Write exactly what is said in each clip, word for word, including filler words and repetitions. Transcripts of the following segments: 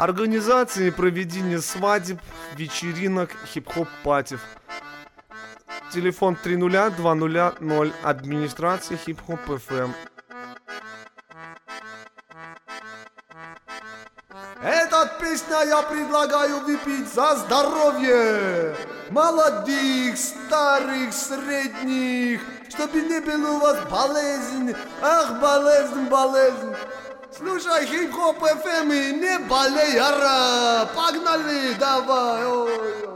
Организация и проведение свадеб, вечеринок, хип-хоп-патев. Телефон три ноль два ноль ноль. Администрация Хип-хоп эф эм. Этот песня я предлагаю выпить за здоровье молодых, старых, средних, чтобы не было у вас болезнь. Ах, болезнь, болезнь. Слушай, Хип-хоп эф эм и не болей, ара. Погнали, давай. Ой,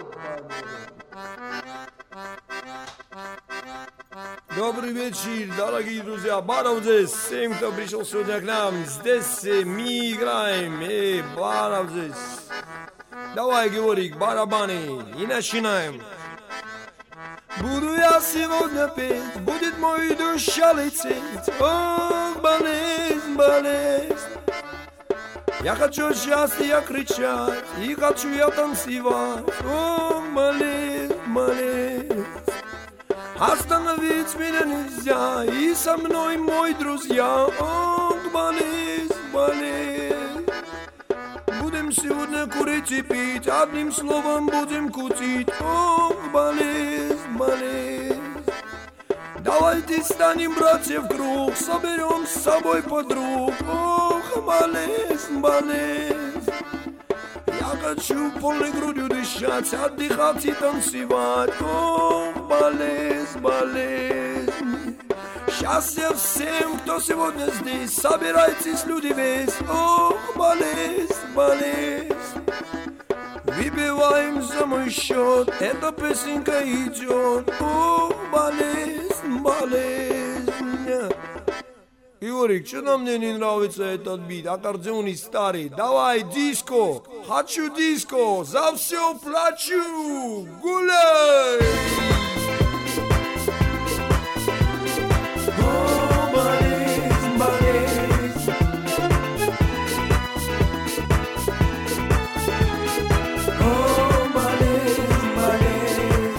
Добрый вечер, дорогие друзья, Баров здесь, всем, кто пришел сегодня к нам, здесь мы играем, эй, Баров здесь. Давай, Георгий, барабаны, и начинаем. Буду я сегодня петь, будет мой душа лететь, ох, болезнь, болезнь. Я хочу счастья кричать, и хочу я танцевать, ох, болезнь, болезнь. Остановить меня нельзя, и со мной мой друзья. Ох, болезнь, болезнь. Будем сегодня курить и пить, одним словом будем кутить. Ох, болезнь, болезнь. Давайте станем братья в круг, соберем с собой подруг. Ох, болезнь, болезнь. Я хочу полной грудью дышать, отдыхать и танцевать. Ох, болезнь, болезнь. Счастье всем, кто сегодня здесь. Собирайтесь, люди, весь. Ох, болезнь, болезнь. Выпиваем за мой счет, эта песенка идет. Ох, болезнь, болезнь. Юрик, что-то мне не нравится этот бит, аккордеон старый. Давай диско, хочу диско, за все плачу, гуляй! О, болезнь, болезнь. О, болезнь, болезнь.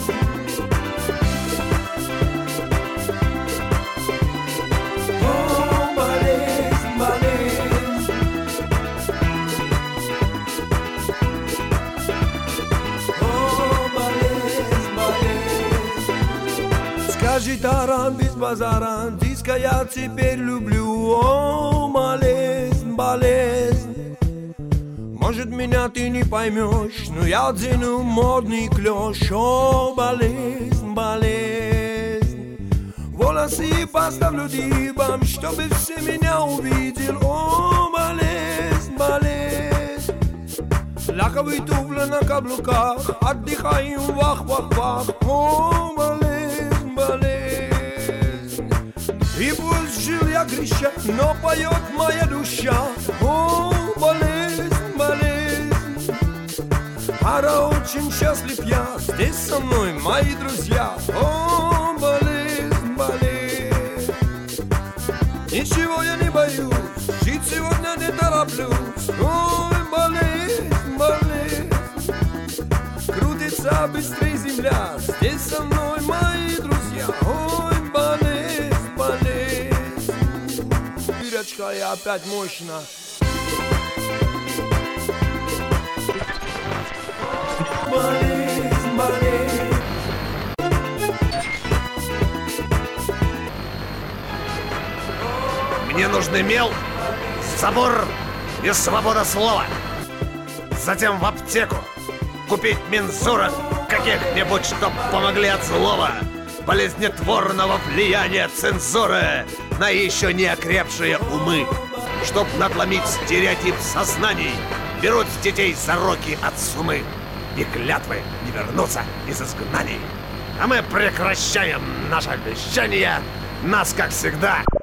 Скажи, таран, без базара, диско я теперь люблю. О, болезнь, болезнь. Может, меня ты не поймешь, но я одену модный клеш. О, болезнь, болезнь. Волосы поставлю дыбом, чтобы все меня увидели. О, болезнь, болезнь. Лаковые туфли на каблуках, отдыхаем, вах-вах-вах. О, болезнь, болезнь. И пусть жил я греша, но поет моя душа. О, болезнь, болезнь. Ара, очень счастлив я, здесь со мной мои друзья. О, болезнь, болезнь. Ничего я не боюсь, жить сегодня не тороплюсь. Ой, болезнь, болезнь. Крутится быстрее земля, здесь со мной мои друзья. Ой, болезнь, болезнь. Дырочка и опять мощно. Болезнь, болезнь. Мне нужны мел, забор и свобода слова. Затем в аптеку купить мензурок каких-нибудь, чтоб помогли от злого болезнетворного влияния цензуры на еще не окрепшие умы. Чтоб надломить стереотип сознаний, берут детей за руки от сумы. И клятвы не вернутся из изгнаний. А мы прекращаем наше вещание. Нас, как всегда,